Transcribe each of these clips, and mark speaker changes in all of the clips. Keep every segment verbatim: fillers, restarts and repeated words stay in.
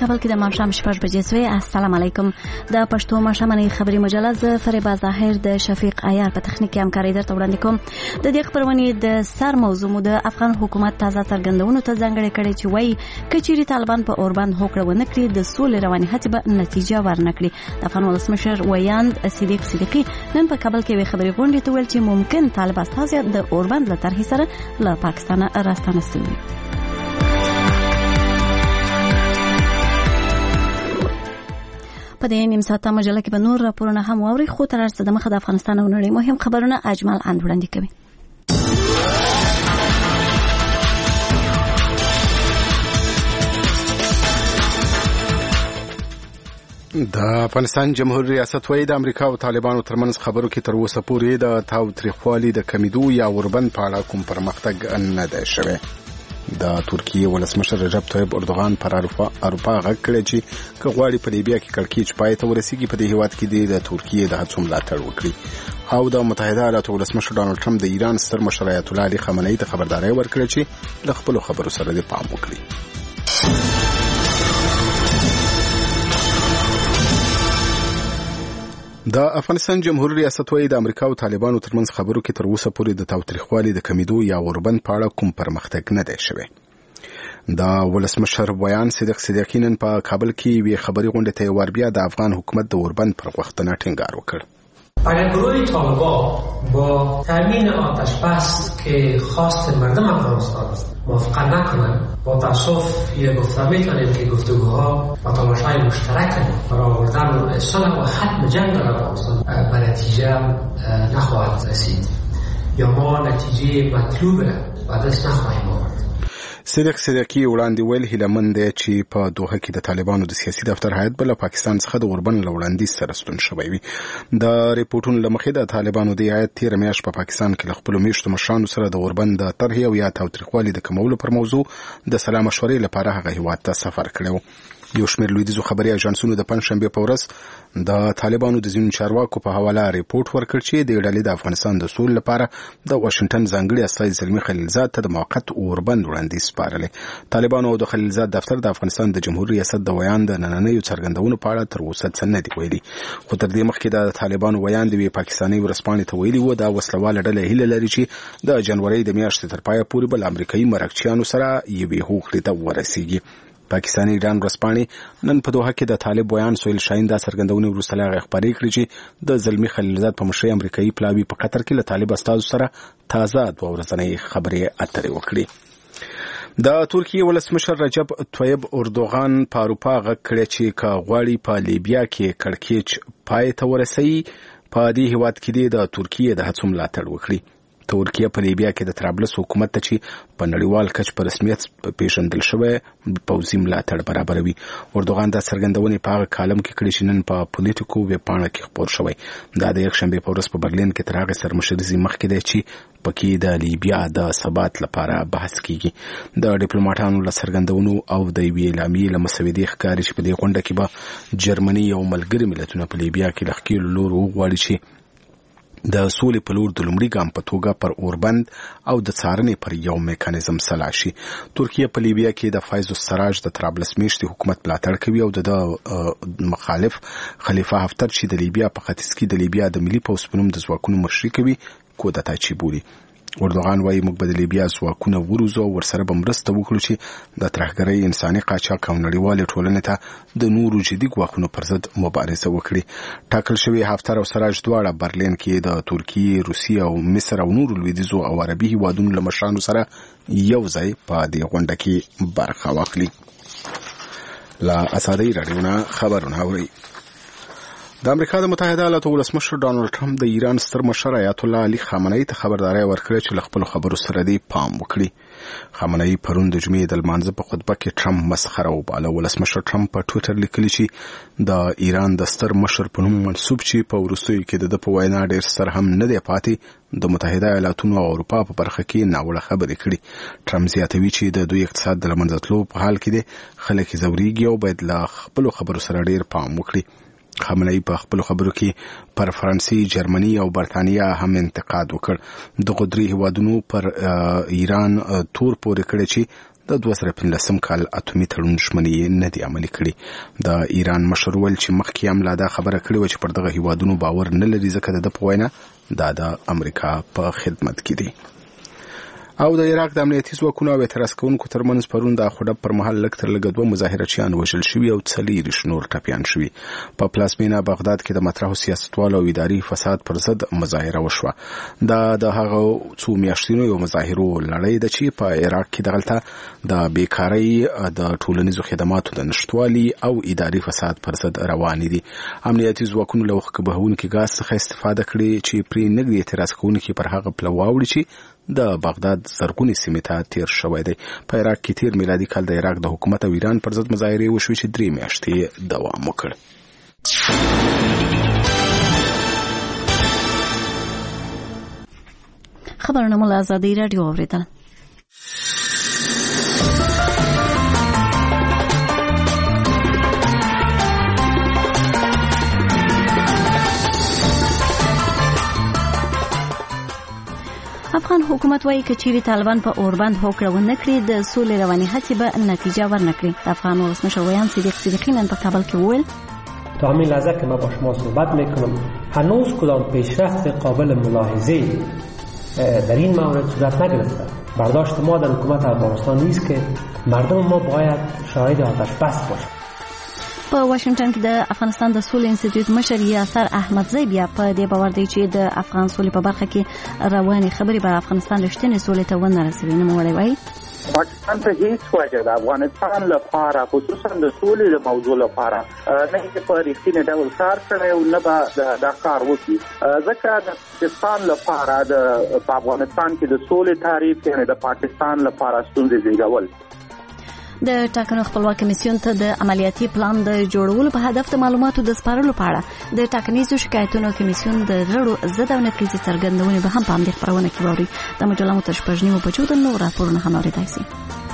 Speaker 1: کابل کې د ماښام شپږ بجې سوې. السلام علیکم. د پښتو ماښامنۍ خبري مجله ز فریبا ظاهر د شفیق عیار په تخنیکي همکاري درته وړاندې کوم. د دې خبرونې د سر موضوع مو د افغان حکومت تازه څرګندونو ته ځانګړې کړې چې وایي کچيري طالبان په اوربند هوکړه ونه کړي د سولې رواني هڅې به نتیجه ورنکړي. د افغان ولسمشر ویاند صدیق صدیقي نن په کابل کې وی خبري غونډې ته ویل چې ممکن طالب استازي د اوربند له طرحې سره له پاکستان راستانه شوي. په دې نیم ساعته مجله کې به نور راپورونه هم واوري، خو تر څو د مخه د افغانستان او نړۍ مهم خبرونه اجمل اند وړاندې کوي.
Speaker 2: د افغانستان جمهوریت ریاست وایي د امریکا او طالبانو ترمنځ خبرو کې تر اوسه پورې د تاوتریخوالي د کمیدو یا اوربند په اړه کوم پرمختګ نه دی شوی. د ترکیه ولسمشر رجب طیب اردوغان پر اروپا غږ کړی چې که غواړي په لیبیا کې کړکېچ پای ته ورسیږي په دې هیواد کې د ترکیه د هڅو ملاتړ وکړي. او د متحده ایالاتو ولسمشر ډانلډ ټرمپ د ایران ستر مشر آیت الله علي خامنه‌ای ته خبرداری ورکړه چې له خپلو خبرو سره د پام وکړي. د افغانستان جمهوریت ریاست وایي د امریکا او طالبانو ترمنځ خبرو کې تر اوسه پورې د تاوتریخوالي د کمیدو یا اوربند په اړه کوم پرمختګ نه دی شوی. د ولسمشر ویان صدیق صدیقي نن په کابل کې وی خبري غونډه ته وربیا د افغان حکومت د اوربند پر غوښتنه ټینګار وکړ.
Speaker 3: اگر گروه طالبان با تامین آتش بس که خواست مردم افغانستان است موافقت نکنند، با تاسف یه گفتم میتونیم که گفتگوها و تلاش‌های مشترک برای آوردن صلح و ختم جنگ در افغانستان به نتیجه نخواهد رسید یا ما نتیجه مطلوب به دست نخواهیم آورد.
Speaker 2: صدیق صدیقي وړاندې ویل هیلهمند دی چې په دوحه کې د طالبانو د سیاسي دفتر هیئت بل پاکستان څخه د اوربند له وړاندیز سره ستون شوی وي. د ریپورتونو له مخې د طالبانو د هیئت تیر میاشت په پاکستان کې له خپلو میشتو مشرانو سره د اوربند د طرحې او یا تاوتریخوالي د کمولو پر موضوع د سلا مشورې لپاره هغه هیواد ته سفر کړی و. یو شمېر لویدیځو خبري اژانسونو د پنځشنبې په ورځ د طالبانو د ځینو چارواکو په حواله ریپورت ورکړ چې د ډلې د افغانستان د سولې لپاره د واشنگټن ځانګړي استازي زلمي خلیلزاد ته د موقت اوربند وړاندیز سپارلی. طالبانو او د خلیلزاد دفتر د افغانستان د جمهوریت ریاست د ویان د نننیو څرګندونو په اړه تر اوسه څه نه دي ویلي، خو تر دې مخکې د طالبانو ویان د وی پاکستاني ورسپانې ته ویلي و دا وسلواله ډله هیله لري چې د جنوري د میاشتې تر پایه پورې بل امریکایي مرکچیانو سره یوې هوکړې ته ورسیږي. پاکستاني ایران ورسپانې نن په دوحه کې د طالب ویان سویل شاهین دا څرګندونې وروسته له هغې خپرې کړې چې د زلمي خلیلزاد په مشرۍ امریکایي پلاوي په قطر کې له طالب استازو سره تازه دوه ورځنۍ خبرې اترې وکړې. د ترکیه ولسمشر رجب طیب اردوغان په اروپا غږ کړی چې که غواړي په لیبیا کې کړکېچ پای ته ورسوي په دې هیواد کې د ترکیه د هڅو ملاتړ وکړي. ترکیه په لیبیا کې د طرابلس حکومت ته چې په نړیوال کچ په رسمیت پیژندل شوی پوځي ملاتړ برابروي. اردوغان دا څرګندونې په هغه کالم کې کړې چې نن په پولیټیکو ویبپاڼه کې خپور شوی. دا د یکشنبې په ورځ په برلین کې تر هغې سرمشریزې مخکې دی چې پکې د لیبیا د ثبات لپاره بحث کیږي. د ډیپلوماټانو له څرګندونو او د یوې اعلامیې له مسودې ښکاري چې په دې غونډه کې به جرمني او ملګري ملتونه په لیبیا کې له ښکېلو لورو وغواړي چې د سولې په لور د لومړي ګام په توګه پر اوربند او د څارنې پر یو میکانیزم سلا شي. ترکیه په لیبیا کې د فایز السراج د طرابلس میشتې حکومت ملاتړ کوي او د مخالف خلیفه حفتر چې د لیبیا په ختیځ کې د لیبیا د ملي پوځ په نوم د ځواکونو مشري کوي کودتا چې بولي. اردوغان وايي موږ به د لیبیا ځواکونه وروزو او ورسره به مرسته وکړو چې د ترهګرۍ انساني قاچاق او نړیوالې ټولنې ته د نورو جدي ګواښونو پر ضد مبارزه وکړي. ټاکل شوي حفتر او سراج دواړه برلین کې د ترکیې، روسیې او مصر او نورو لویدیځو او عربي هیوادونو له مشرانو سره یو ځای په دې غونډه کې برخه واخلي. له ازادۍ راډیو نه خبرونه اورئ. د امریکا د متحده ایالاتو ولسمشر ډانلډ ټرمپ د ایران ستر مشر آیت الله علي خامنه‌ای ته خبرداری ورکړه چې له خپلو خبرو سره دې پام وکړي. خامنه‌ای پرون د جمعې د لمانځه په خطبه کې ټرمپ مسخره وباله. ولسمشر ټرمپ په ټویټر لیکلي چې د ایران د ستر مشر په نوم منسوب چې په وروستیو کې د په وینا ډېر سر هم نه دی پاتې د متحده ایالاتونو او اروپا په برخه کې ناوړه خبرې کړي. ټرمپ زیاتوي چې د دوی اقتصاد د لمنځه تلو په حال کې دی، خلک یې ځورېږي او باید له خپلو خبرو سره ډېر پام وکړي. خامنه‌ای په خپل خبرو کې پر فرانسې، جرمني او برتانیا هم انتقاد وکړ. د غدري هیوادونو پر ایران تور پورې کړی چې د دوه زره پنځلسم کال اتومي تړون ژمنې نه دي عملي کړي. د ایران مشر ویل چې مخکې هم لا دا خبره کړې وه چې پر دغه هیوادونو باور نه لري ځکه د ده په وینا دا د امریکا په خدمت کې دي. او د عراق د امنیتي ځواکونو او اعتراض کوونکو ترمنځ پرون د خوډب پر مهال لږ تر لږه دوه مظاهرچیان وژل شوي او څلېرویشت نور ټپیان شوي. په پلازمینه بغداد کې د مطرحو سیاستوالو او اداري فساد پر ضد مظاهره وشوه. دا د هغه څو میاشتونو یو مظاهرو لړۍ ده چې په عراق کې دغلته د بیکارۍ د ټولنیزو خدماتو د نشتوالي او اداري فساد پر ضد روانې دي. امنیتي ځواکونو له وښکه بهونکي ګاز څخه استفاده کړې چې پرې نږدې اعتراض کوونکي پر هغه پله واوړي چې د بغداد زرګونې سیمې ته تیر شوی دی. په عراق کې تیر میلادي کال د عراق د حکومت او ایران پر ضد مظاهرې وشوې چې درې میاشتې دوام وکړ.
Speaker 1: خبرونه مو له ازادي راډیو اورېدل. افغان حکومت وايي که چیرې طالبان په اوربند هوکړه ونه کړي د سولې روانې هڅې به نتیجه ورنه کړي. د افغان ولسمشر ویان صدیق صدیقی نن په کابل کې وویل
Speaker 3: تا همین لحظه که من با شما صحبت میکنم هنوز کدام پیشرفت قابل ملاحظه در این مورد صورت نگرفته. برداشت ما در حکومت افغانستان نیست که مردم ما باید شاهد آتش بس باشند.
Speaker 1: په واشنگټن کې د افغانستان د سولې انسټیټیوټ مشر یاسر احمدزی بیا په دې باور دی چې د افغان سولې په برخه کې روانې خبرې به افغانستان رښتینې سولې ته ونه رسوي. نوموړی وایي
Speaker 4: پاکستان ته هیڅ وجه د افغانستان لپاره خصوصا د سولې د موضوع لپاره نه یې په رښتینې ډول کار کړی او نه به دا کار وکړي. ځکه د پاکستان لپاره د افغانستان کې د سولې تعریف یعنې د پاکستان لپاره ستونزې زیږول.
Speaker 1: د ټاکنو خپلواک کمیسیون ته د عملیاتي پلان د جوړولو په هدف د معلوماتو د سپارلو په اړه د ټاکنیزو شکایتونو کمیسیون د غړو ضد او نقیضې څرګندونې به هم په همدې خپرونه کې واوري. د مجله مو تر شپږ نیمو بجو د نور راپورونه هم اورېدای شي.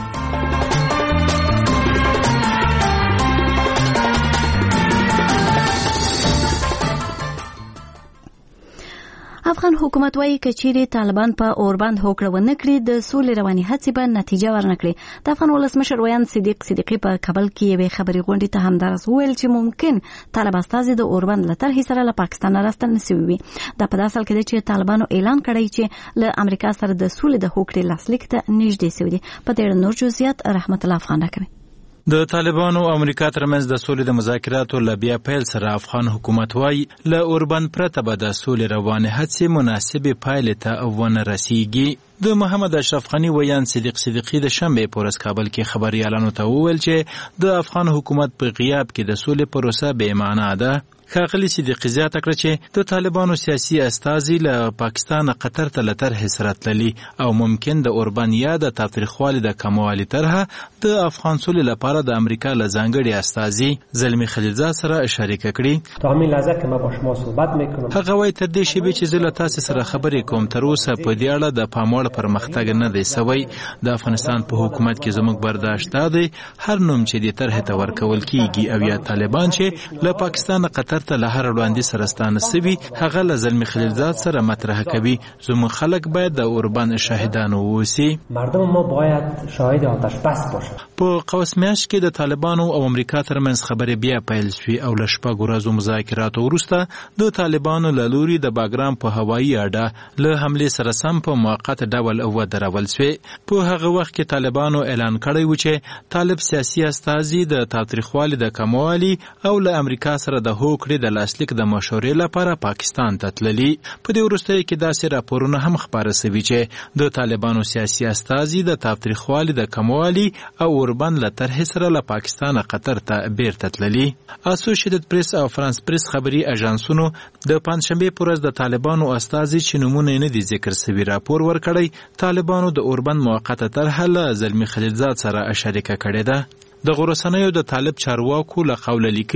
Speaker 1: افغان حکومت وايي که چیرې طالبان په اوربند هوکړه ونه کړي د سولې روانې هڅې به نتیجه ورنه کړي. د افغان ولسمشر ویان صدیق صدیقی په کابل کې یوې خبري غونډې ته همدارس وویل چې ممکن طالب استازي د اوربند له طرحې سره له پاکستان راستنه شوي وي. دا په داسې حال کې دی چې طالبانو اعلان کړی چې له امریکا سره د سولې د هوکړې لاسلیک ته نږدې شوي دي. په دې اړه نور جزئیات رحمت الله افغان راکوي.
Speaker 5: د طالبانو او امریکا ترمنځ د سولې د مذاکراتو له بیا پیل سره افغان حکومت وايي له اوربند پرته به د سولې روانې هڅې مناسبې پایلې ته ونه رسیږي. د محمد اشرف غنی ویان صدیق صدیقی د شنبه په ورځ کابل کې خبريالانو ته وویل چې د افغان حکومت په غیاب کې د سولې پروسه بې معنا ده. ښاغلي صدیقي زیاته کړه چې د طالبانو سیاسي استازي له پاکستان قطر ته له طرحې سره تللي او ممکن د اوربند یا د تاوتریخوالي د کموالي طرحه د افغان سولې لپاره د امریکا له ځانګړي استازي زلمی خلیلزاد سره شریک کړي.
Speaker 3: تا همین لحظه که ما با شما صحبت میکنم
Speaker 5: هغه وایي تر دې شیبې چې زه له تاسو سره خبرې کوم تر اوسه په دې اړه د پاموړ پرمختګ نه دی سوی. د افغانستان په حکومت کې زموږ برداشت دی هر نوم چې د طرحې ته ورکول کیږي او یا طالبان چې له پاکستان قطر ته له هر وړاندې سره ستانه سوي هغه له زلمی خلیلزاد سره مطرح کوي. زموږ خلک باید د اوربند شاهدان واوسي.
Speaker 3: مردم ما باید شاهد آتش بس باشه.
Speaker 5: په قوس میاشت کې د طالبانو او امریکا ترمنځ خبرې بیا پیل شوې او له شپږ ورځو مذاکراتو وروسته د طالبانو له لوري د باګرام په هوایي اډه له حملې سره سم په موقت ډول ودرول شوې. په هغه وخت کې طالبانو اعلان کړی و چې طالب سیاسي استازي د تاوتریخوالي د کموالي او له امریکا سره د هوکړې د لاسلیک د مشورې لپاره پاکستان ته تللي. په دې وروستیو کې داسې راپورونه هم خپاره سوي چې د طالبانو سیاسي استازي د تاوتریخوالي د کموالي او اوربند له طرحې سره له پاکستان قطر ته بیرته تللي. اسوسییټډ پریس او فرانس پریس خبري اژانسونو د پنځشنبه په ورځ د طالبانو استازي چې نومونه نه دي ذکر سوي راپور ورکړی طالبانو د اوربند موقته طرحه له زلمی خلیلزاد سره شریکه کړې ده. د غورسنیو د طالب چارواکو له قوله لیکلي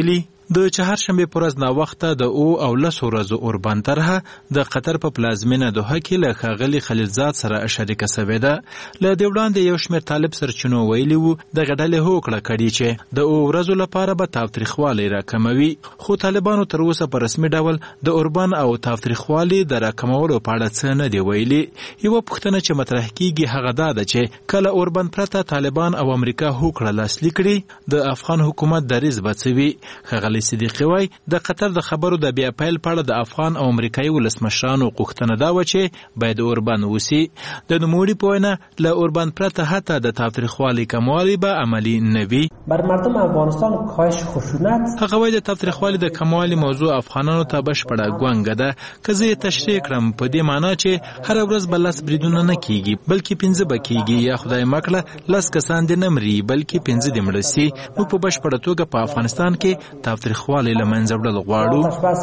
Speaker 5: د چهارشنبه پر ورځ ناوخته د او او لس ورځو اوربان طرحه د قطر په پلازمینه دوحه کې له ښاغلي خلیلزاد سره شریکه شوې ده. له دې وړاندې یو شمېر طالب سرچینو ویلي وو دغه ډلې هوکړه کړې چې د او ورځو لپاره به تاوتریخوالی راکموي، خو طالبانو تر اوسه په رسمي ډول د اوربان او تاوتریخوالي د راکمولو په اړه څه نه دی ویلي. یوه پوښتنه چې مطرح کیږي هغه دا ده چې کله اوربان پرته طالبان او امریکا هوکړه لاسلیک کړي د افغان حکومت دریځ به څه وي. ښاغلي صدیقي وایي د قطر د خبرو د بیا پیل په اړه د افغان او امریکایي ولسمشرانو غوښتنه دا وه چې باید اوربان وسي. د نوموړي په وینا له اوربان پرته حتی د تاوتریخوالي کموالی به عملي نه وي.
Speaker 3: بر مردم افغانستان کاهش خشونت.
Speaker 5: هغه وایي د تاوتریخوالي د کموالي موضوع افغانانو ته بشپړه ګونګه ده. که زه یې تشریح کړم په دې معنا چې هره ورځ به لس بریدونه نه کیږي بلکې پنځه به کیږي، یا خدای مکړه لس کسان دې نه مري بلکې پنځه دې مړه سي. موږ په بشپړه توګه په افغانستان کې تاوتریخوالی له منځه وړل غواړو.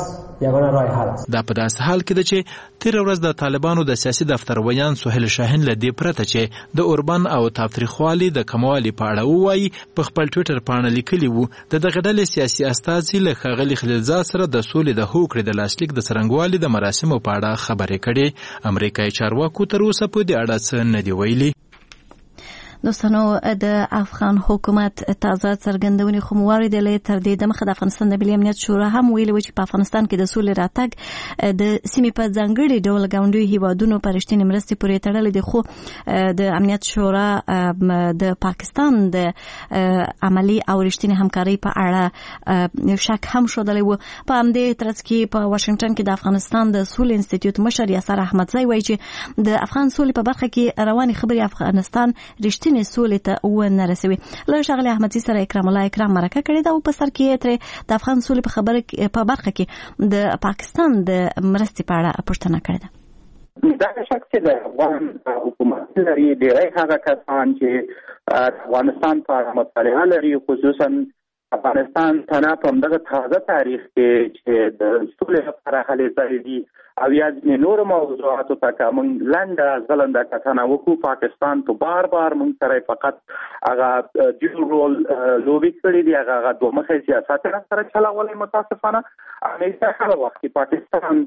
Speaker 5: دا په داسې حال کې ده چې تېره ورځ د طالبانو د سیاسي دفتر ویان سهیل شاهین له دې پرته چې د اوربان او تاوتریخوالي د کموالي په اړه ووایي په خپل ټویټر پاڼه لیکلي وو د دغه ډلې سیاسي استازي له ښاغلي خلیلزاد سره د سولې د هوکړې د لاسلیک د څرنګوالي د مراسمو په اړه خبرې کړې. امریکایي چارواکو تر اوسه په دې اړه څه نه دي ویلي.
Speaker 1: دوستانو د افغان حکومت تازه څرګندونې خو مو واورېدلې. تر دې دمخه د افغانستان د ملي امنیت شورا هم ویلي و چې په افغانستان کې د سولې راتګ د سیمې په ځانګړي ډول ګاونډیو هیوادونو په رښتینې مرستې پورې تړلی دی، خو د امنیت شورا د پاکستان د عملي او رښتینې همکارۍ په اړه شک هم ښودلی و. په همدې ترڅ کې په واشنګټن کې د افغانستان د سولې انسټیټیوټ مشر یاسر احمدزی وایي چې د افغان سولې په برخه کې روانې خبرې افغانستان رښتینې سولې ته ونه رسوي. له ښاغلي احمدزي سره اکرام الله اکرام مرکه کړې ده او په سر کې ترې د افغان سولې په خبره په برخه کې د پاکستان د مرستې په اړه پوښتنه کړې ده.
Speaker 4: دا شک چې د افغان حکومت لري ډېری هغه کسان چې افغانستان په اړه مطالعه لري، خصوصا افغانستان تنه په همدغه تازه تاریخ کې چې د سولې لپاره هلې ځلې دي او یا ځینې نورو موضوعاتو ته که موږ لنډه ځلنده کتنه وکړو، پاکستان په بار بار موږ سره فقط هغه ډیول رول لوبې کړي دي، هغه هغه دوه مخی سیاست یې سره چلولی. متاسفانه همیشه هغه وخت کې پاکستان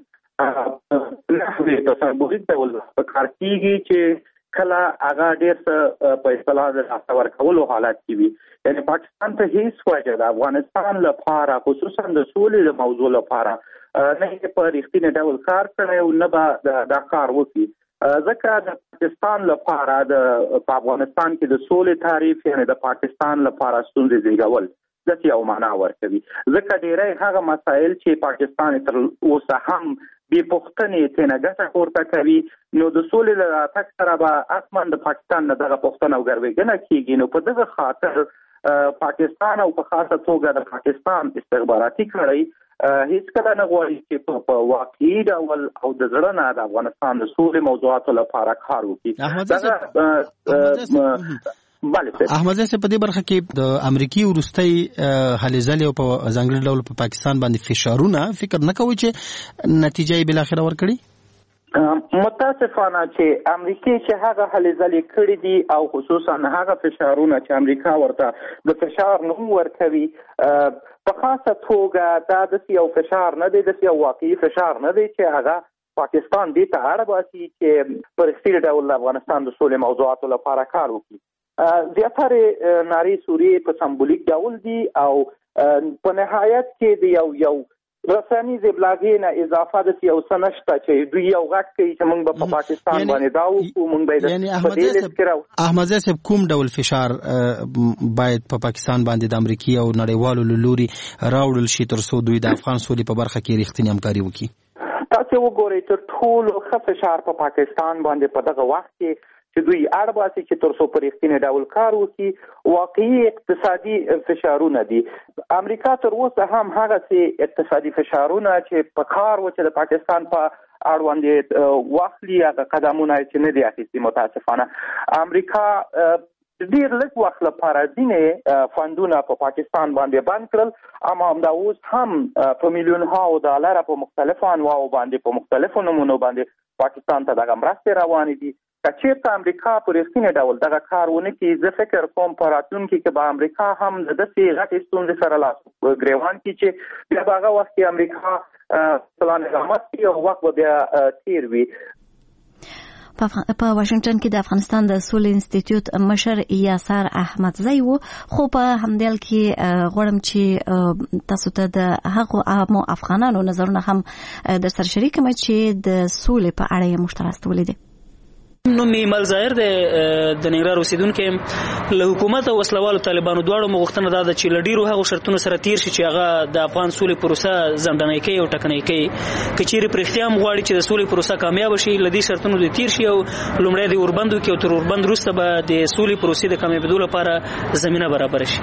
Speaker 4: نحوې تصوري ډول په کار کېږي چې کله هغه ډېر څه په اصطلاح د لاسته ورکولو حالت کې وي. یعنې پاکستان ته هیڅ وجه د افغانستان لپاره خصوصا د سولې د موضوع لپاره نه یې په رښتینې ډول کار کړی او نه به دا کار وکړي، ځکه د پاکستان لپاره د په افغانستان کې د سولې تعریف یعنې د پاکستان لپاره ستونزې زېږول داسې یو معنا ورکوي، ځکه ډېری هغه مسایل چې پاکستان تر اوسه هم بې پوښتنې ترېنه ګټه پورته کوي، نو د سولې له راتګ سره به حتما د پاکستان نه دغه پوښتنه او ګروېږنه کېږي. نو په دغه خاطر پاکستان او په خاصه توګه د پاکستان استخباراتي کړۍ هیڅ کله نه غواړي چې په واقعي ډول او د زړه نه د افغانستان د سولې موضوعاتو لپاره کار وکړي.
Speaker 6: احمدزی صاحب په دې برخه کې د امریکای وروستۍ هلې ځلې او په ځانګړي ډول په پاکستان باندې فشارونه فکر نه کوي چې نتیجه یې بالاخره ورکړي؟
Speaker 4: متاسفانه چې امریکای چې هغه هلې ځلې کړي دي او خصوصا هغه فشارونه چې امریکا ورته د فشار نوم ورکوي، په خاصه توګه دا داسې یو فشار نه دی، داسې یو واقعي فشار نه دی چې هغه پاکستان دې ته اړ باسي چې په رښتیني ډول د افغانستان د سولې موضوعاتو لپاره کار وکړي. زیاتره نارې سوري په سمبولیک ډول دي او په نهایت کې د یو یو رسنیز ابلاغې نه اضافه د یو څه نشته چې دوی یو غږ کوي چې موږ به په پاکستان باندې دا وکړو، موږ به په دې لیست کې راو.
Speaker 6: احمدزی صاحب کوم ډول فشار باید په پاکستان باندې د امریکای او نړیوالو له لوري راوړل شي تر څو دوی د افغان سولې په برخه کې رښتینې همکاري وکړي؟
Speaker 4: تاسو وګورئ تر ټولو ښه فشار په پاکستان باندې په دغه وخت کې چې دوی اړ باسي چې تر څو په رښتینې ډول کار وکړي واقعي اقتصادي فشارونه دي. امریکا تر اوسه هم هغه اقتصادي فشارونه چې په کار و چې د پاکستان په اړوند واخلي هغه قدمونه چې نه دي اخیستي. متاسفانه امریکا ډېر لږ وخت لپاره ځینې فندونه په پاکستان باندې بند کړل، اما همدا اوس هم په میلیونهاو ډالره په مختلفو انواعو باندې په مختلفو نمونو باندې پاکستان ته دغه مرستې روانې دي. کچېرته امریکا په رښتینې ډول دغه کار ونه کړي، زه فکر کوم په راتلونکي کې به امریکا هم د داسې غټې ستونزې سره لاس ګریوان کړي چې بیا به هغه وخت کې امریکا پلان اقامت کړي او وخت به بیا تیر وي.
Speaker 1: په واشنگټن کې د افغانستان د سولې انسټیټیوټ مشر یاسر احمدزی وو، خو په همدل کې غواړم چې تاسو ته د هغو عامو افغانانو نظرونه هم در سره شریک کړم چې د سولې په اړه یې موږ ته راستولي دي.
Speaker 7: نو میمل ظاهر د د ننګرهار اوسیدونکو له حکومت او وسلوالو طالبانو دواړو مغوښتنه دا ده چې له ډیرو هغو شرطونو سره تیر شي چې هغه د افغان سولې پروسه ځنډنی کوي او ټکنی کوي. که چیرې په رښتیا هم غواړي چې د سولې پروسه کامیاب شي، له دې شرطونو د تیر شي او لومړی د اوربندو کې او تر اوربند وروسته به د سولې پروسې د کامیابېدو لپاره زمینه برابر شي.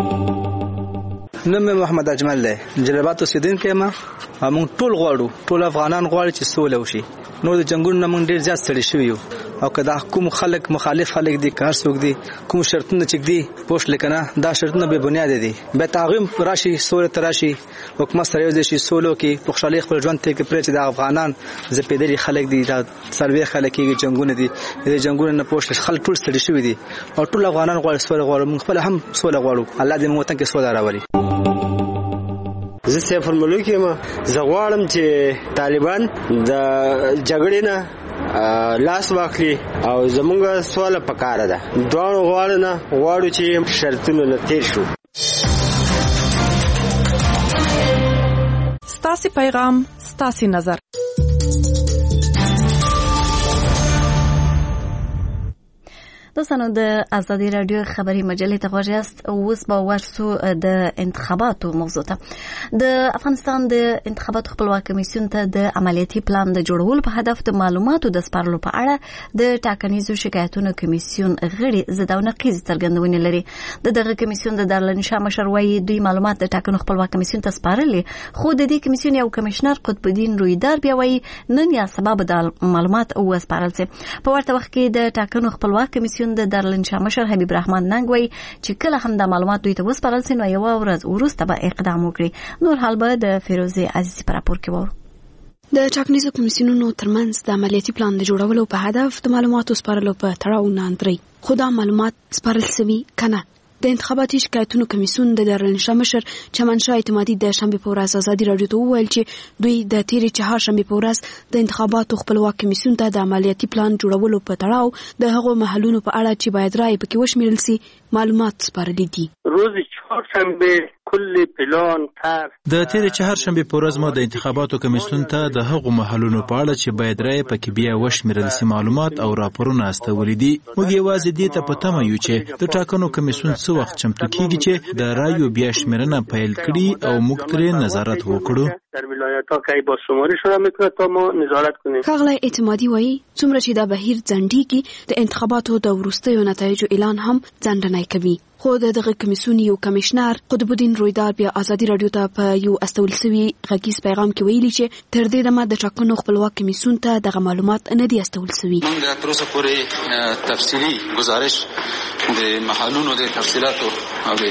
Speaker 8: نوم محمد اجمل دی، جلبات اوسیدونکی یم. موږ ټول غواړو، ټول افغانان غواړي چې سوله وشي. نو د جنگونو نه موږ ډېر زیات ستړي شوي یو، او که دا کوم خلک مخالف خلک دي، که هر څوک دي کوم شرطونه چې دي پوښ لیکنه دا شرطونه بې بنیاده دي. بیا تعغیم راشي، سولې ته راشي، حکومت سره یو ځای شي، سوله وکړي، په خوشحالۍ خپل ژوند تېر کړي. پرې چې د افغانان زپېدلي خلک دي، دا څلوېښت خلک کېږي جنګونه دي، د دې جنګونو نه پوښ خلک ټول ستړي شوي دي او ټول افغانان غواړي سوله غواړو. موږ خپله هم سوله غواړو. الله دې موږ وطن کې سوله راولي.
Speaker 9: زه سیف الملوک یم. زه غواړم چې طالبان د جګړې نه لاس واخلي او زمونږ سوله پکاره ده. دواړو غواړو نه غواړو چې شرطونه نه تیر شو.
Speaker 10: ستاسې پیغام، ستاسې نظر.
Speaker 1: دوستانو، د ازادي رادیو خبري مجلې ته غوږ یاست. اوس به ورسو د انتخاباتو موضوع ته. د افغانستان د انتخاباتو خپلواک کمیسیون ته د عملیاتي پلان د جوړولو په هدف د معلوماتو د سپارلو په اړه د ټاکنیزو شکایتونو کمیسیون غړي ضد او نقیض څرګندونې لري. د دغه کمیسیون د دارالانشا مشر وايي دوی معلومات د ټاکنو خپلواک کمیسیون ته سپارلي، خو د دې کمیسیون یو کمشنر قطب الدین رویدار بیا وايي نن یا سبا به د معلومات وسپارل شي. په ورته وخت کې د ټاکنو خپلواک کمیسیون د دارالانشا مشر حبیب رحمان ننګ وایي چې کله هم د معلومات دوی ته وسپارل شي نو یو ورځ وروسته به اقدام وکړي. نور حال به د فیروزه عزیزی پر راپور کې وو.
Speaker 11: د ټاکنیزو کمیسیونونو ترمنځ د عملیاتي پلان د جوړولو په هدف د معلوماتو سپارلو په تړاو نه اندري، خو دا معلومات سپارل شوي کنه. د انتخاباتي شکایتونو کمیسیون د دارالانشا مشر چمنشاه اعتمادي د شنبې په ورځ ازادي رادیو ته وویل چې دوی د تیرې چهارشنبې په ورځ د انتخاباتو خپلواک کمیسیون ته د عملیاتي پلان جوړولو په تړاو د هغو محلونو په اړه چې باید رای پکې وشمیرل سي معلومات سپارلي دي.
Speaker 9: روز چهارشنبه کل پلان تر
Speaker 5: د تیرې چهارشنبې په ورځ مو د انتخاباتو کمیسیون ته د هغو محلونو په اړه چې باید رای پکې بیا وشمیرل سي معلومات او راپورونه استولي دي. موږ یوازې دې ته په تمه یو چې د ټاکنو کمیسیون څه وخت چمتو کیږي چې د رایو بیا شمیرنه پیل کړي او موږ ترې نظارت وکړو.
Speaker 9: در ولایت‌ها که با شماری شروع میکنه تا ما نظارت کنیم.
Speaker 11: ښاغلی اعتمادي وایي څومره چې دا بهیر ځنډیږي د انتخاباتو د وروستیو نتایجو اعلان هم ځنډنی کوي. خو د دغه کمیسیون یو کمشنر قطب الدین رویدار بیا ازادي رادیو ته په یو استول سوي غږیز پیغام کې ویلي چې تر دې دمه د ټاکنو خپلواک کمیسیون ته دغه معلومات نه دي استول سوي.
Speaker 12: موږ تر اوسه پورې تفصیلي گزارش د محلونو د تفصیلاتو او د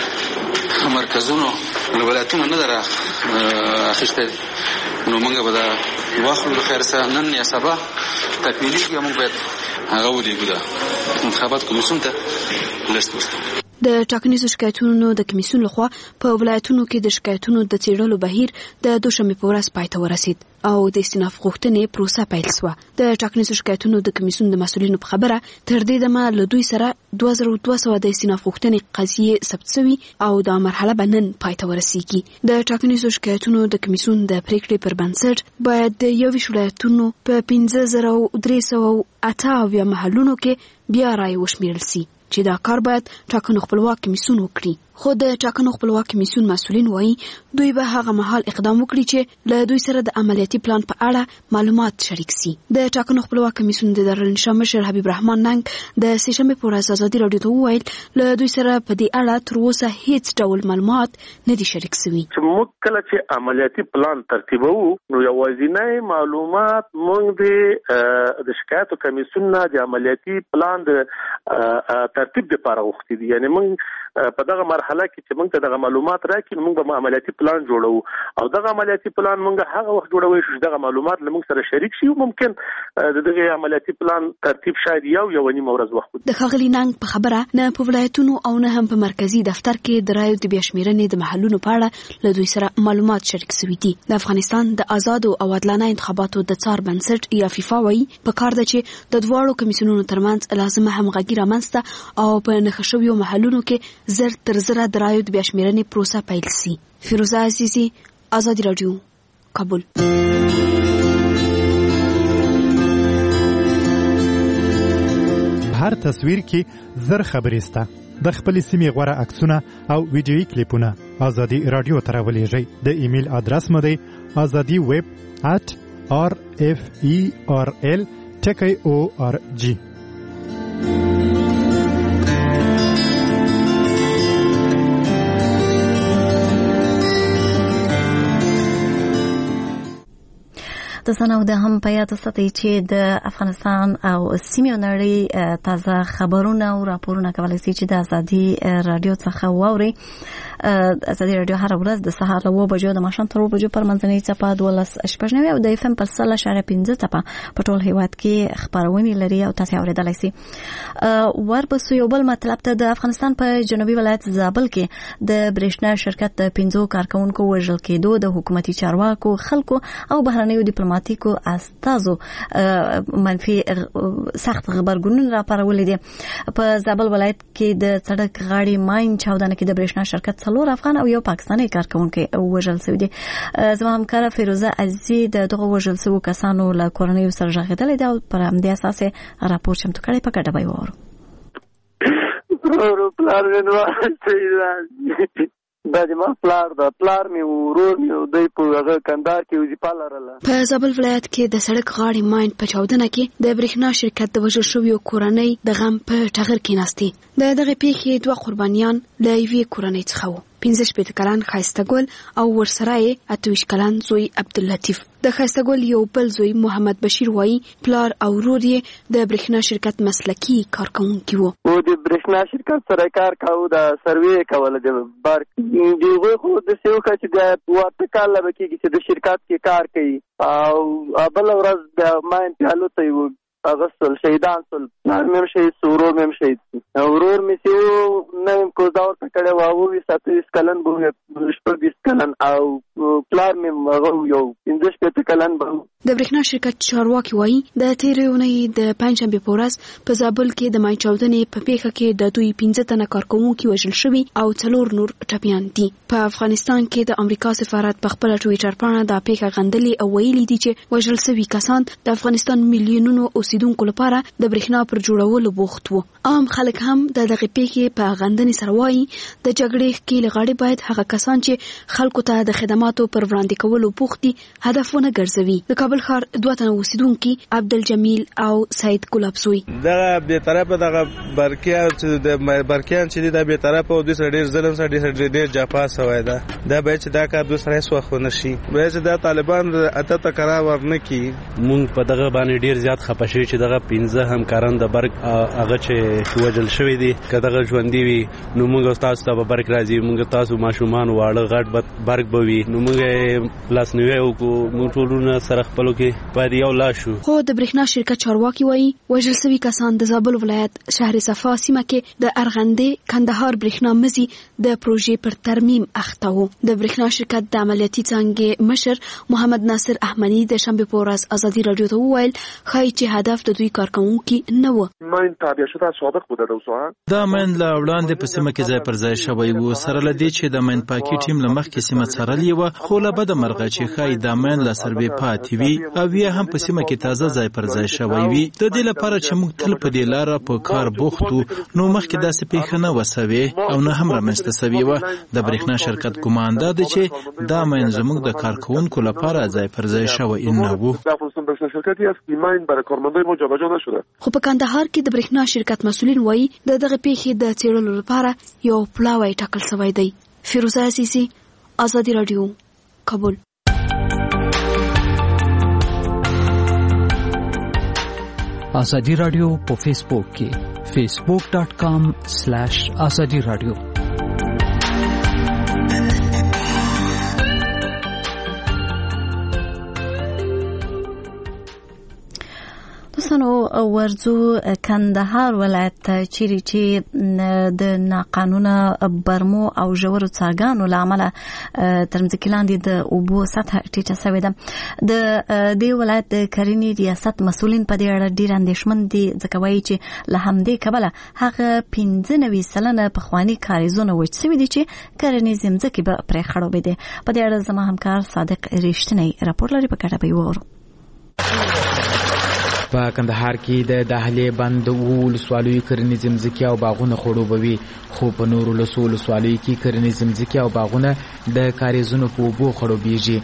Speaker 12: مرکزونو ولایتونو نه دره اخیسته. نو موږ به دا واخلو د خیر سره نن یا سبا تکمیلي کړو. موږ باید هغه ولېږو د انتخابات کمیسیون ته لست وکړو.
Speaker 11: د ټاکنیزو شکایتونو د کمیسیون لخوا په ولایتونو کې د شکایتونو د څېړلو بهیر د دوشنبې په ورځ پای ته ورسید او د استیناف غوښتنې پروسه پیل شوه. د ټاکنیزو شکایتونو د کمیسیون د مسؤلینو په خبره تر دې دمه له دوی سره دوه زره دوه سوه د استیناف غوښتنې قضیې ثبت شوي او دا مرحله به نن پای ته ورسیږي. د ټاکنیزو شکایتونو د کمیسیون د پریکړې پر بنسټ باید د یوویشت ولایتونو په پنځه زره درې سوه اته اویا محلونو کې بیا رای وشمیرل سي چې دا کار باید ټاکنو خپلواک کمیسیون وکړي. خو د ټاکنو خپلواک کمیسیون مسؤلین وایي دوی به هغه مهال اقدام وکړي چې له دوی سره د عملیاتي پلان په اړه معلومات شریک سي. د ټاکنو خپلواک کمیسیون د دارالانشا مشر حبیب رحمان ننګ د سه شنبې په ورځ ازادي رادیو ته وویل له دوی سره په دې اړه تر اوسه هیڅ ډول معلومات نه دي شریک سوي.
Speaker 9: چې موږ کله چې عملیاتي پلان ترتیبوو نو یوازینی معلومات موږ د د شکایتو کمیسیون نه د عملیاتي پلان د ترتیب لپاره غوښتي دي. یعنی موږ په دغه مرحله
Speaker 4: مرحله کې چې موږ ته د معلومات راکړي موږ به عملیاتي پلان جوړو او دغه عملیاتي پلان موږ هغه وخت جوړوي چې دغه معلومات موږ سره شریک شي او ممکن دغه عملیاتي پلان ترتیب شاید یو یو نیمه ورځ وخت
Speaker 11: د خغلی ننګ په خبره نه په ولایتونو او نه هم په مرکزی دفتر کې د رایو د بیاشمیرنې د محلونو په اړه له دوی سره معلومات شریک شوي دي. د افغانستان د آزاد او عادلانه انتخاباتو د څار بنسټ یا فیفا وايي په کار ده چې د دوړو کمیسیونونو ترمنځ لازمه همغږي رامنځته او په نخښویو محلونو کې زر تر زره د رایو د بیاشمیرنې پروسه پیل شي. فیروزه عزیزی، آزادی رادیو، کابل.
Speaker 13: هر تصویر کې زر خبرې سته. د خپل سیمې غوړه عکسونه او ویډیويي کلیپونه آزادی رادیو ته راولېږئ. د ایمیل ادرس مو دی azadi web at r f e r l ټکی او ار جی.
Speaker 1: د سناو د هم په یاد ساتي چې د افغانستان او سیمې نړۍ تازه خبرونه او راپورونه کولای شي چې د ازادي رادیو څخه واوري. ازادي رادیو هر ورځ د سهار له اوه بجو د ماښام تر اوه بجو پر منځنۍ څپه دولس شپږ نوي او د اف ام پر سل اشاریه پنځه څپه په ټول هیواد کې خبرونه لري او تاسو اوریدلای شئ. ورپسې یو بل مطلب ته د افغانستان په جنوبي ولایت زابل کې د برېښنا شرکت د پنځو کارکونکو وژل کېدو د حکومتي چارواکو خلکو او بهرنیو ډیپلوماټیکو استازو منفي سخت خبرګونونه راپارولې دي. په زابل ولایت کې د سړک غاړې ماین چاودنه کې د برېښنا شرکت څلور افغان او یو پاکستاني کارکونکي وژل شوی دي. زما همکار فیروزه عزیزی د دغه وژل شوو کسانو له کورنیو سره غږېدلې ده او پر همدې اساس راپور چمتو کړی په ګډه به وورو.
Speaker 14: پلار مې دا د ما پلار دا پلار مې ورور مې دوی په هغه کندهار کې وظیفه لرله.
Speaker 11: په زابل ولایت کې د سړک غاړې ماین په چاودنه کې د برېښنا شرکت د وژل شویو کورنۍ د غم په ټغر کې ناستي. د دغه پیښې دوه قربانیان له یوې کورنۍ څخه وو. پنځه شپېته کلن ښایسته ګل او ورسره یې اته ویشت کلن زوی عبداللطیف. د ښایسته ګل یو بل زوی محمد بشیر وایي پلار او ورور یې د برېښنا شرکت مسلکي کارکونکي وو.
Speaker 14: او د برېښنا شرکت سره کار کاوه، د سروې کوله د برق. دوی خو داسې وکړه چې د اته کاله به کېږي چې د شرکت کې کار کوي او بله ورځ د ماین پیالو ته یې اغسل شهیدان سول. پلار مې شهید سو، ورور مې شهید سو. ورور مې چې و نه یم کوزده ورته کړی وه، اوه ویشت اته ویشت کلن به و، شپږ ویشت کلن، او پلار مې هغه یو پنځه شپېته کلن به و.
Speaker 11: د برېښنا شرکت چارواکي وایي د تېرې اونۍ د پنجشنبې په ورځ په زابل کې د ماین چاودنې په پیښه کې د دوی پنځه تنه کارکوونکي وژل شوي او څلور نور ټپیان دي. په افغانستان کې د امریکا سفارت په خپله ټویټر پاڼه دا پیښه غندلې او ویلي دي چې وژل شوي کسان د افغانستان میلیونونو اوسیدونکو لپاره د برېښنا پر جوړولو بوخت وو. عام خلک هم د دغه پیښې په غندنې سره وایي د جګړې ښکېلې غاړې باید هغه کسان چې خلکو ته د خدماتو پر وړاندې کولو بوخت دي هدف ونه ګرځوي. د کابل ښار دوه تنه اوسیدونکي عبدالجمیل او سید ګلاب زوی
Speaker 15: دغه بېطرفه دغه برقیان چې د برقیان چې دي دا بېطرفه او دوی سره ډېر ظلم سره ډېر ډېر جفا سوی ده. دا باید چې دا کار دوی سره هېڅ وخت ونه شي. باید چې دا طالبان اته ته قرار ورنه کړي.
Speaker 16: مونږ په دغه باندې ډېر زیات خفه شوي چې دغه پنځه همکاران د برق هغه چې وژل شوي دي که دغه ژوندي وي نو موږ تاسو ته به برق راځي، موږ تاسو ماشومان واړه غټ به برق به وي نو موږ یې لاسنیوی وکړو. موږ ټولونه سره خپلو کې باید یو لاس شو.
Speaker 11: خو د برېښنا شرکت چارواکي وایي وژل شوي کسان د زابل ولایت شهر صفا سیمه کې د ارغندې کندهار برېښنا مزي د پروژې پر ترمیم اخته وو. د برېښنا شرکت د عملیاتي څانګې مشر محمد ناصر احمدي د شنبې په ورځ ازادي رادیو ته وویل ښایي چې هدف د دوی کارکوونکي نه و.
Speaker 17: ماین تابع شده سابق بوده دوستان.
Speaker 5: دا ماین له وړاندې په سیمه کې ځای پر ځای شوی و. سره له دې چې د ماین پاکي ټیم له مخکې سیمه څارلې وه، خو له بده مرغه چې ښایي دا ماین له سروې پاتې وي او یا هم په سیمه کې تازه ځای پر ځای شوی وي. د دې لپاره چې موږ تل په دې لاره په کار بوخت وو نو مخکې داسې پیښه نه وه سوې او نه هم رامنځته سوې وه. د برېښنا شرکت ګمان دا دی چې دا ماین زموږ د کارکوونکو لپاره ځای پر ځای شوی نه و.
Speaker 11: خو په کندهار کې د برېښنا شرکت مسؤلین وایي د دغه پیښې د څېړلو لپاره یو پلاوی ټاکل شوی دی. فیروزه عزیزی، آزادی رادیو، کابل.
Speaker 18: آزادی رادیو په فیسبوک کې facebook.com slash azadi radio
Speaker 1: دوستانو ورځو کندهار ولایت چیرې چې د ناقانونه برمو او ژورو څاګانو له امله تر ځمکې لاندې د اوبو سطحه ټیټه شوې ده. د دې ولایت د کرنې ریاست مسؤلین په دې اړه ډېر اندېښمن دي، ځکه وایي چې له همدې کبله هغه پنځه نوي سلنه پخواني کاریزونه وچ شوي دي چې کرنیزې ځمکې به پرې خړوبې دي. په دې اړه زما همکار صادق ریښتینی راپور لري، په ګډه به یې واورو.
Speaker 19: په کندهار کې د دهلې بند ولسوالیو کرنیزې ځمکې او باغونه خړوبوي، خو په نورو لسو ولسوالیو کې کرنیزې ځمکې او باغونه د کاریزونو په اوبو خړوبېږي.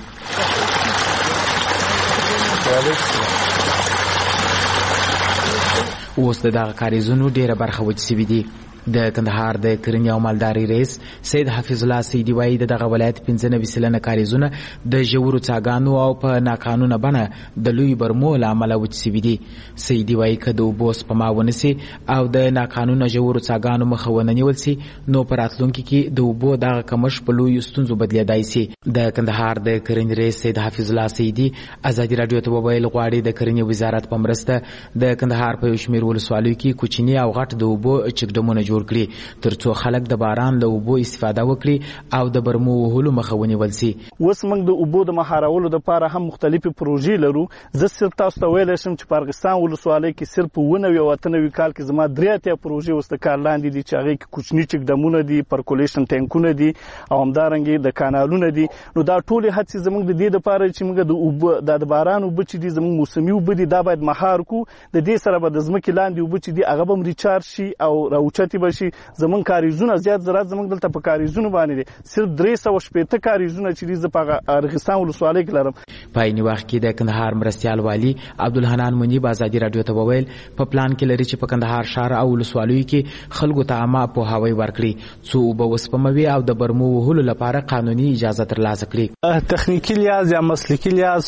Speaker 19: اوس د دغه کاریزونو ډېره برخه وچ سوي دي. د کندهار د کرنې او مالدارۍ رئیس سید حفیظ الله سیدي وایي د دغه ولایت پنځه نوي سلنه کاریزونه د ژورو څاګانو او په ناقانونه بڼه د لوی برمو له امله وچ سوي دي. سیدي وایي که د اوبو سپما ونه سي او د ناقانونه ژورو څاګانو مخه ونه نیول سي نو په راتلونکي کې د اوبو دغه کمښت په لویو ستونزو بدلېدای سي. د کندهار د کرنې رئیس سید حفیظ الله سیدي ازادي راډیو ته وویل غواړي د کرنې وزارت په مرسته د کندهار په یو شمېر ولسوالیو کې کوچني او غټ د اوبو چکډمونه جوړ کړي ترڅو خلک د باران له اوبو استفاده وکړي او د برمو وهلو مخه ونیول سي.
Speaker 20: اوس موږ د اوبو د مهارولو لپاره هم مختلفې پروژې لرو. زه صرف تاسو ته ویلی شم چې په ارغستان ولسوالۍ کې صرف اووه نوي او اته نوي کال کې زما درې اتیا پروژې اوس د کار لاندې دي چې هغې کې کوچني چکډمونه دي، پرکولیشن ټینکونه دي او همدارنګې د کانالونه دي. نو دا ټولې هڅې زموږ د دې دپاره چې موږ د اوبه دا د باران اوبه چې دي زموږ موسمي اوبه دي دا باید مهار کړو. د دې سره به د ځمکې لاندې اوبه چې دي هغه به هم ریچارج شي او راوچتې به شي. زمونږ کاریزونه زیات زراعت زمونږ دلته په کاریزونو باندې دي، صرف درې سوه شپېته کاریزونه چې دي زه په ارغستان ولسوالۍ کې لرم.
Speaker 19: په عیني وخت کې د کندهار مرستیال والي عبدالحنان منیب ازادي راډیو ته وویل په پلان کې لري چې په کندهار ښار او ولسوالیو کې خلکو ته عامه پوهاوی ورکړي څو اوبه وسپموي او د برمو وهلو لپاره قانوني اجازه ترلاسه کړي.
Speaker 20: تخنیکي لحاظ یا مسلکي لحاظ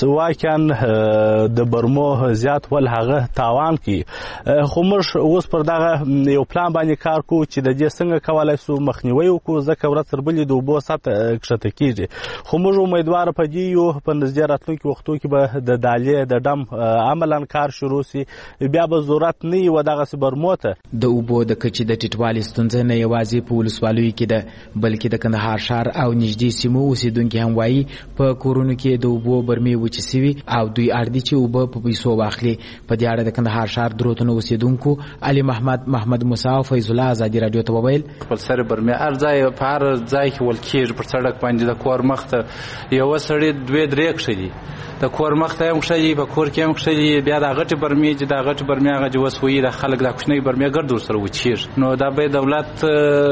Speaker 20: واقعا د برمو زیات ول هغه تاوان کوي، خو موږ اوس پر دغه یو پلان باندې کار کوو چې د دې څنګه کولای شو مخنیوی وکړو، ځکه ورځ تر بلې د اوبو سطحه کښته کېږي. خو موږ امیدواره په دې یو په نږدې راتلونکي وختو کې به د دالې د ډم عملا کار شروع سي، بیا به ضرورت نه وي دغسې برمو ته.
Speaker 19: د اوبو د کچې د ټیټوالي ستونزه نه یوازې په ولسوالیو کې ده بلکې د کندهار ښار او نږدې سیمو اوسېدونکي هم وایي په کورونو کې د اوبو برمې وچې سوي او دوی اړ دي چې اوبه په پیسو واخلي. په دې اړه د کندهار ښار دروتونو اوسېدونکو علي محمد محمد موسی او فیض الله ازادي راډیو ته وویل
Speaker 21: خپل سر برمې هر ځای په هر ځای کې ول کېږي، پر سړک باندې د کور مخ ته یوه سړي دوې درې کښلي، د کور مخ ته هم کښلي، په کور کې هم کښلي. بیا دا غټې برمې چې دا غټې برمې هغه چې اوس وایي د خلک دا کوچنۍ برمې ګرد ورسره وچېږي. نو دا باید دولت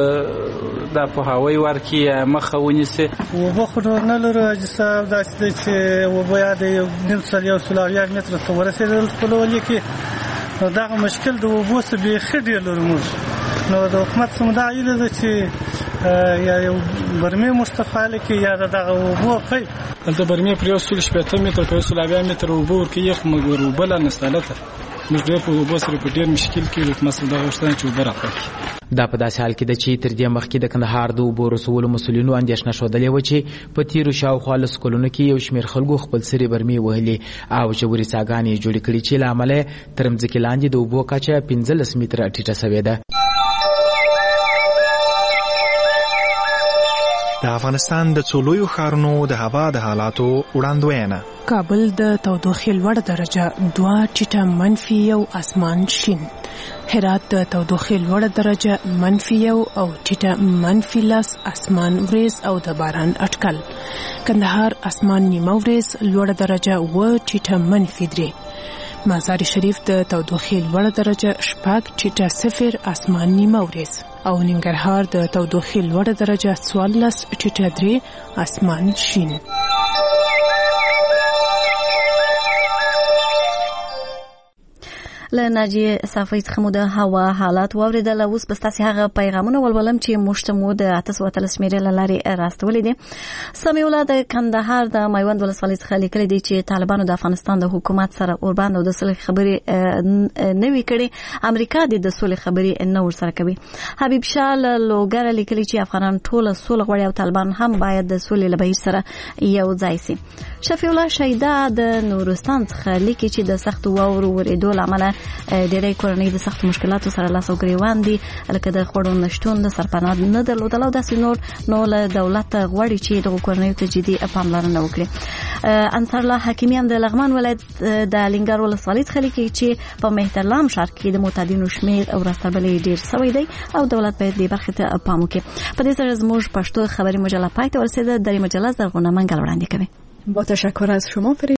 Speaker 21: دا پوهاوی ورکړي، مخه ونیسي.
Speaker 22: اوبه خو نور نه لرو حاجي صاحب، داسې دی چې اوبه یا د یو نیم سل یو سل اویا متره ته ورسېدل خپل ولي کې. نو دغه مشکل د اوبو څه بیخي ډېر لرو موږ. نو د حکومت څخه دا هیله ده چې یا یو برمې موږ ته فعاله کړي یا د دغه اوبو کوي.
Speaker 23: دلته برمې پر یو سل شپېته متره په یو سل اویا متره اوبه ورکوي، یخ مګر اوبه لا نشته هلته. موږ ډېر په اوبو سره په ډېر مشکل کې حکومت سره دغه غوښتنه چې اوبه راکړي.
Speaker 19: دا په داسې حال کې ده چې تر دې مخکې د کندهار د اوبو رسولو مسؤلینو اندېښنه ښودلې وه چې په تېرو شاوخوا لسو کلونو کې یو شمېر خلکو خپل سرې برمې وهلې او ژورې څاګانې یې جوړې کړي چې له امله یې تر مځکې لاندې د اوبو کچه پنځلس متره ټیټه سوې ده.
Speaker 24: د افغانستان د څو لویو ښارونو د هوا د حالاتو وړاندوینه.
Speaker 25: کابل د تودوخې لوړه درجه دوه ټیټه منفي یو اسمان شین. هرات د تودوخې لوړه درجه منفي یو او ټیټه منفي لس اسمان وریځ او د باران اټکل. کندهار اسمان نیمه وریځ لوړه درجه اوه ټیټه منفي درې. مزار شریف د تودوخې لوړه درجه شپږ ټیټه صفر اسمان نیمه وریځ او ننګرهار د تودوخې لوړه درجه څوارلس ټیټه درې اسمان شین.
Speaker 1: له ناجیه صافی څخه مو د هوا حالات واوریدل. اوس به ستاسو هغه پیغامونه ولولم چې مشتمو د اته سوه اتلس شمیرې له لارې راستولې دي. سمیع الله د کندهار د میوند ولسوالۍ څخه لیکلي دي چې طالبانو د افغانستان د حکومت سره اوربند او د صلح خبرې نوي کړي، امریکا د صلح خبرې نه ورسره کوي. حبیب شاه لوګر لیکلي چې افغانان ټول صلح غواړي او طالبان هم باید د صلح له بهیر سره یو ځای شي. شفیع الله شیدا د نورستان څخه لیکي چې د سخت واورو ورېدو له امله ډېری کورنۍ د سخت مشکلاتو سره لاس او ګریوان دي، لکه د خوړو نشتون، د سرپناه نه درلودل او داسې نور. نو له دولت غواړي چې دغو کورنیو ته جدي پاملرنه وکړي. انصار الله حکیمی هم د لغمان ولایت د لنګر ولسوالۍ څخه لیکي چې په مهترلام ښار کې د معتادینو شمیر او راستربلې ډېر سوی دی او دولت باید دې برخې ته پام وکړي. په دې سره زموږ پښتو خبري مجله پای ته ورسېده. درې مجله زرغونه منګل وړاندې کوي.
Speaker 10: با تشکر از شما.